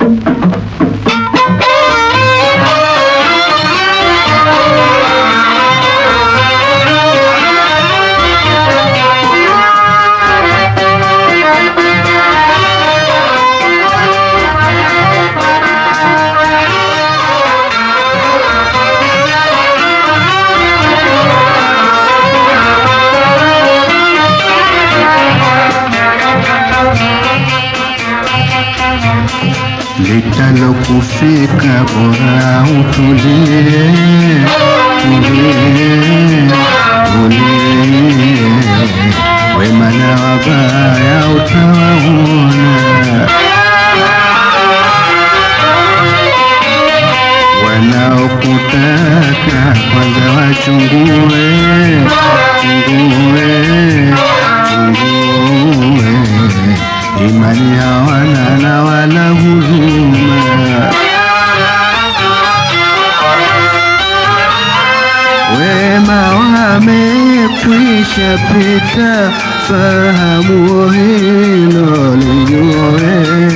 Litalokufika bora utulie, wema na wabaya utawaona, wanaokutaka kwanza wachungue, imani hawana na wala huruma. Wema wamekwisha pita, fahamu hilo lijue,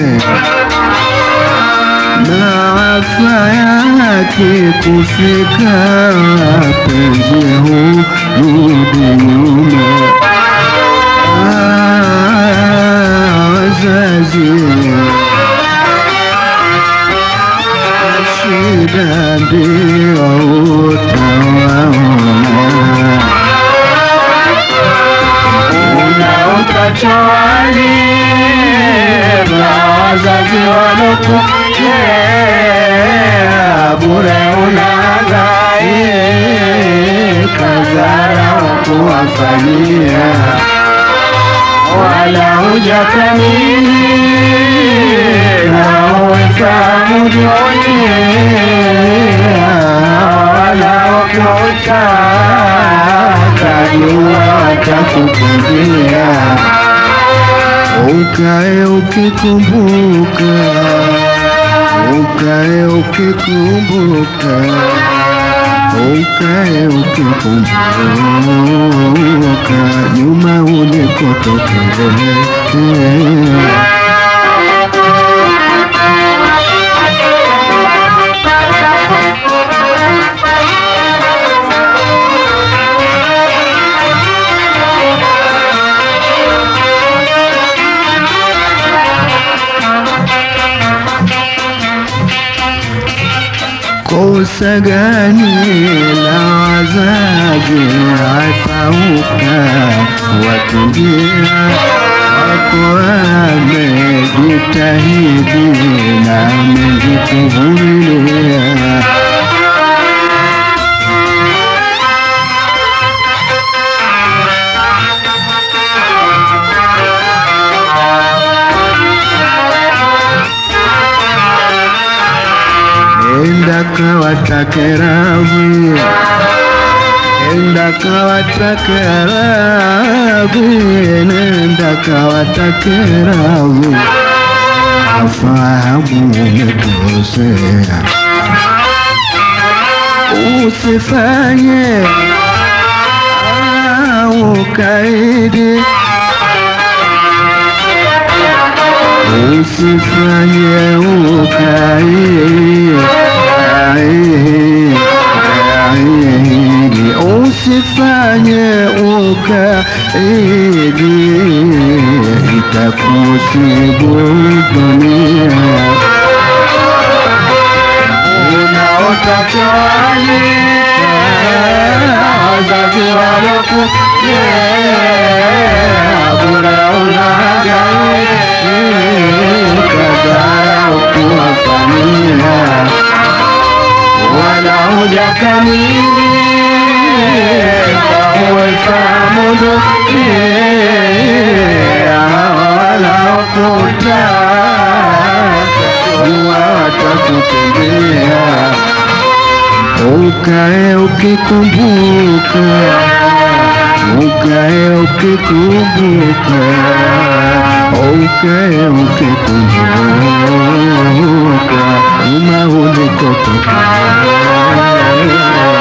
maafa yake kufika, penzi hurudi nyuma. Wazazi shida ndio utawaona, unaotachwalika wazazi walokulea, bure unahangaika dharau kuwafanyia, wala hujakamilika ufahamu dunia, wala ukutaka jua watakukimbia. Ukae ukikumbuka, ukae ukikumbuka, ukae ukikumbuka nyuma ulikotokea. Kosa gani la wazazi atauka watungia, wako amejitahidi na amejikuvumilia. Enda kawatake radhi, enda kawatake radhi, nenda kawatake radhi, afahamu umekosea. Usifanye ukaidi, usifanye ukaidi, usifanye ukaidi, itakusibu dunia. Unaotachwalika wazazi walokulea, bure unahangaika dharau kuwafanyia, wala hujakamilika ufahamu dunia, wala ukutaka jua watakukimbia. Ukae ukikumbuka, ukae ukikumbuka, ukae ukikumbuka nyuma ulikotokea.